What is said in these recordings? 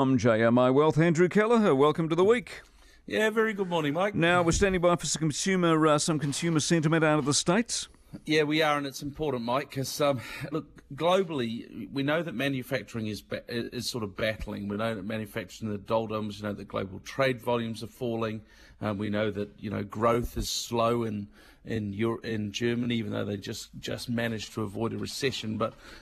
from JMI Wealth, Andrew Kelleher. Welcome to the week. Yeah, very good morning, Mike. Now, we're standing by for some consumer sentiment out of the States. Yeah, we are, and it's important, Mike, because, look, globally, we know that manufacturing is sort of battling. We know that manufacturing in the doldrums, that global trade volumes are falling. We know that, growth is slow in Germany, even though they just managed to avoid a recession.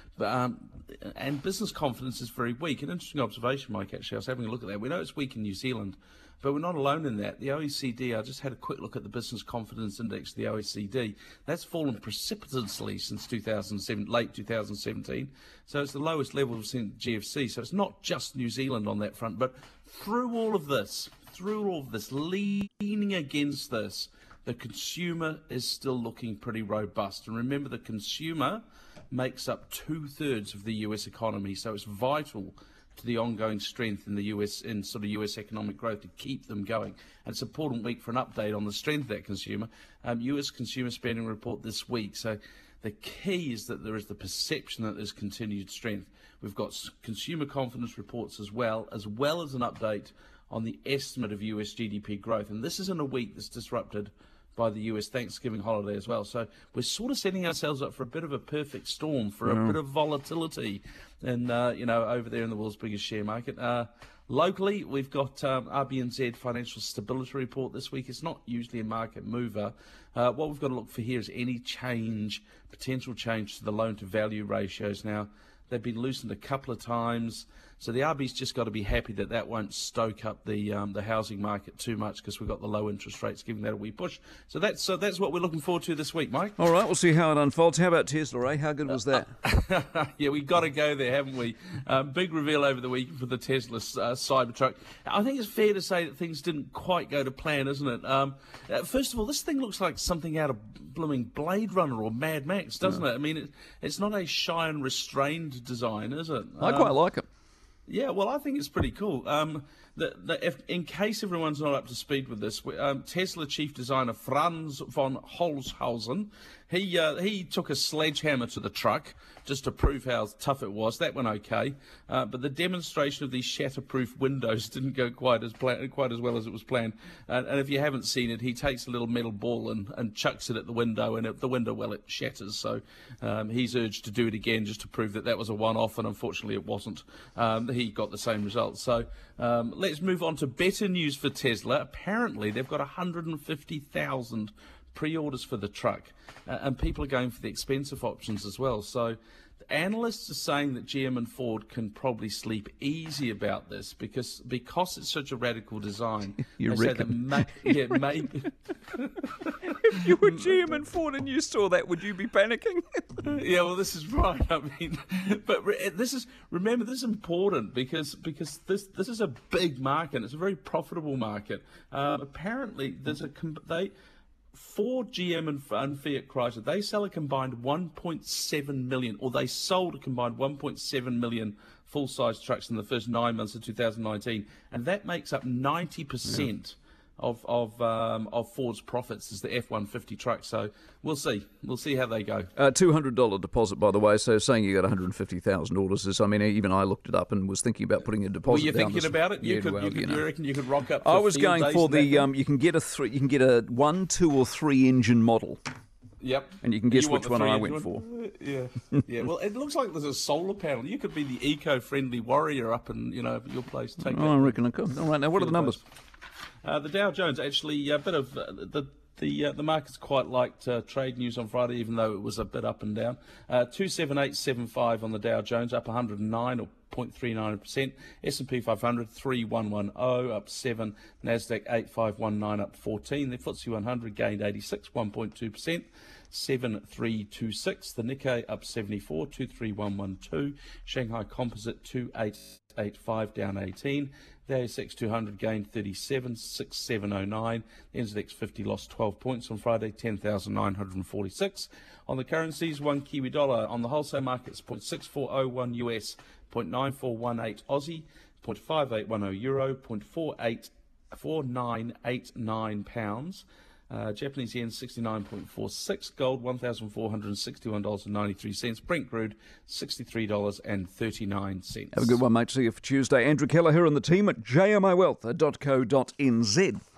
And business confidence is very weak. An interesting observation, Mike, actually. I was having a look at that. We know it's weak in New Zealand, but we're not alone in that. The OECD, I just had a quick look at the Business Confidence Index of the OECD. That's fallen precipitously since late 2017. So it's the lowest level we've seen at GFC. So it's not just New Zealand on that front. But through all of this, leaning against this, the consumer is still looking pretty robust. And remember, the consumer makes up 2/3 of the US economy, so it's vital to the ongoing strength in the US, in sort of US economic growth, to keep them going. And it's an important week for an update on the strength of that consumer. US consumer spending report this week. So the key is that there is the perception that there's continued strength. We've got consumer confidence reports as well as an update on the estimate of US GDP growth. And this is in a week that's disrupted by the US Thanksgiving holiday as well. So we're sort of setting ourselves up for a bit of a perfect storm, for a bit of volatility and over there in the world's biggest share market. Locally, we've got RBNZ Financial Stability Report this week. It's not usually a market mover. What we've got to look for here is any potential change to the loan-to-value ratios. Now, they've been loosened a couple of times, so the RB's just got to be happy that won't stoke up the housing market too much, because we've got the low interest rates giving that a wee push. So that's what we're looking forward to this week, Mike. All right, we'll see how it unfolds. How about Tesla, eh? How good was that? Yeah, we've got to go there, haven't we? Big reveal over the week for the Tesla Cybertruck. I think it's fair to say that things didn't quite go to plan, isn't it? First of all, this thing looks like something out of blooming Blade Runner or Mad Max, doesn't it? I mean, it's not a shy and restrained design, is it? I quite like it. Yeah, well, I think it's pretty cool. In case everyone's not up to speed with this, Tesla chief designer Franz von Holzhausen, he took a sledgehammer to the truck just to prove how tough it was. That went okay, but the demonstration of these shatterproof windows didn't go quite as well as it was planned. And if you haven't seen it, he takes a little metal ball and chucks it at the window, and the window, well, it shatters. So he's urged to do it again just to prove that was a one-off, and unfortunately it wasn't. He got the same result. So let's move on to better news for Tesla. Apparently, they've got 150,000 pre-orders for the truck, and people are going for the expensive options as well. So analysts are saying that GM and Ford can probably sleep easy about this because it's such a radical design. You reckon? If you were GM and Ford and you saw that, would you be panicking? Yeah, well, this is right. I mean, but remember, this is important because this is a big market. It's a very profitable market. Apparently, Ford, GM, and Fiat Chrysler, they sell a combined 1.7 million, or they sold a combined 1.7 million full-size trucks in the first 9 months of 2019, and that makes up 90% of Ford's profits is the F-150 truck. So we'll see how they go. $200 deposit, by the way. So saying you got 150,000 orders is, I mean, even I looked it up and was thinking about putting a deposit. Were you down thinking about it? You reckon you could rock up? I was going for the you can get a 1, 2, or 3 engine model. Yep. And you can guess which one I went for. Yeah. Yeah. Well, it looks like there's a solar panel. You could be the eco-friendly warrior up in your place. I reckon I could. All right. Now, what are the numbers? The Dow Jones, actually, a bit of the markets quite liked trade news on Friday, even though it was a bit up and down. 27875 on the Dow Jones, up 109 or 0.39%. S&P 500 3110 up 7. Nasdaq 8519 up 14. The FTSE 100 gained 86, 1.2%. 7326. The Nikkei up 74, 23112. Shanghai Composite 2885 down 18. The ASX 200 gained 37, 6709. The NZX 50 lost 12 points on Friday, 10,946. On the currencies, one Kiwi dollar on the wholesale markets, 0.6401 US, 0.9418 Aussie, 0.5810 euro, 0.4989 pounds. Japanese yen 69.46, gold $1,461.93, Brent crude $63.39. Have a good one, mate. See you for Tuesday. Andrew Keller here on the team at jmiwealth.co.nz.